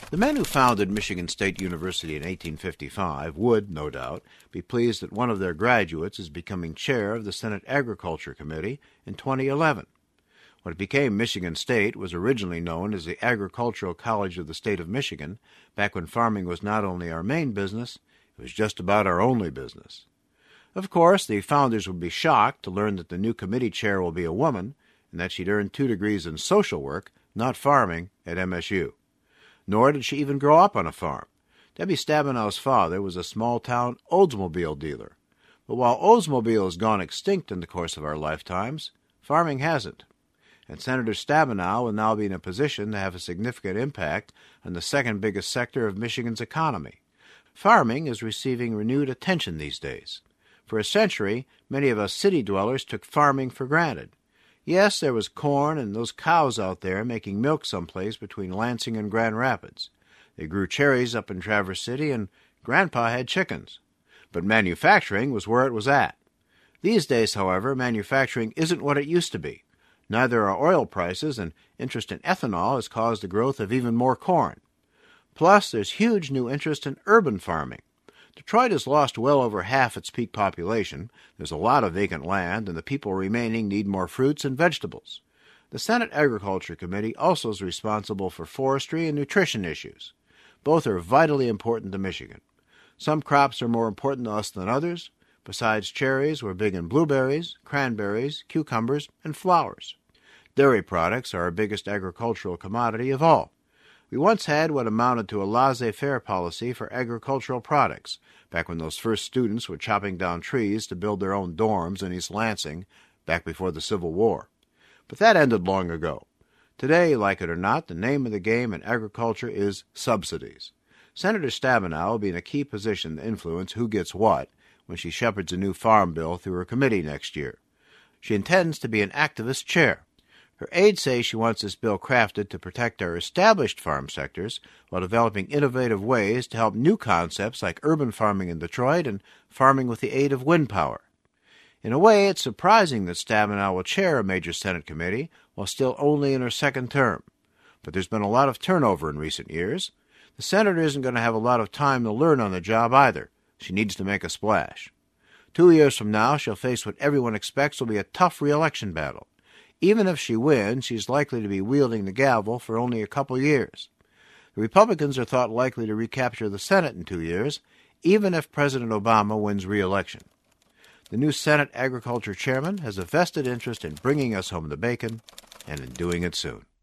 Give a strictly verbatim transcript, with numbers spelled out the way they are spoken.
The men who founded Michigan State University in eighteen fifty-five would, no doubt, be pleased that one of their graduates is becoming chair of the Senate Agriculture Committee in twenty eleven. What became Michigan State was originally known as the Agricultural College of the State of Michigan, back when farming was not only our main business, it was just about our only business. Of course, the founders would be shocked to learn that the new committee chair will be a woman, and that she'd earned two degrees in social work, not farming, at M S U. Nor did she even grow up on a farm. Debbie Stabenow's father was a small-town Oldsmobile dealer. But while Oldsmobile has gone extinct in the course of our lifetimes, farming hasn't. And Senator Stabenow will now be in a position to have a significant impact on the second biggest sector of Michigan's economy. Farming is receiving renewed attention these days. For a century, many of us city dwellers took farming for granted. Yes, there was corn and those cows out there making milk someplace between Lansing and Grand Rapids. They grew cherries up in Traverse City, and Grandpa had chickens. But manufacturing was where it was at. These days, however, manufacturing isn't what it used to be. Neither are oil prices, and interest in ethanol has caused the growth of even more corn. Plus, there's huge new interest in urban farming. Detroit has lost well over half its peak population. There's a lot of vacant land, and the people remaining need more fruits and vegetables. The Senate Agriculture Committee also is responsible for forestry and nutrition issues. Both are vitally important to Michigan. Some crops are more important to us than others. Besides cherries, we're big in blueberries, cranberries, cucumbers, and flowers. Dairy products are our biggest agricultural commodity of all. We once had what amounted to a laissez-faire policy for agricultural products, back when those first students were chopping down trees to build their own dorms in East Lansing, back before the Civil War. But that ended long ago. Today, like it or not, the name of the game in agriculture is subsidies. Senator Stabenow will be in a key position to influence who gets what when she shepherds a new farm bill through her committee next year. She intends to be an activist chair. Her aides say she wants this bill crafted to protect our established farm sectors while developing innovative ways to help new concepts like urban farming in Detroit and farming with the aid of wind power. In a way, it's surprising that Stabenow will chair a major Senate committee while still only in her second term. But there's been a lot of turnover in recent years. The senator isn't going to have a lot of time to learn on the job either. She needs to make a splash. Two years from now, she'll face what everyone expects will be a tough re-election battle. Even if she wins, she's likely to be wielding the gavel for only a couple years. The Republicans are thought likely to recapture the Senate in two years, even if President Obama wins re-election. The new Senate Agriculture Chairman has a vested interest in bringing us home the bacon, and in doing it soon.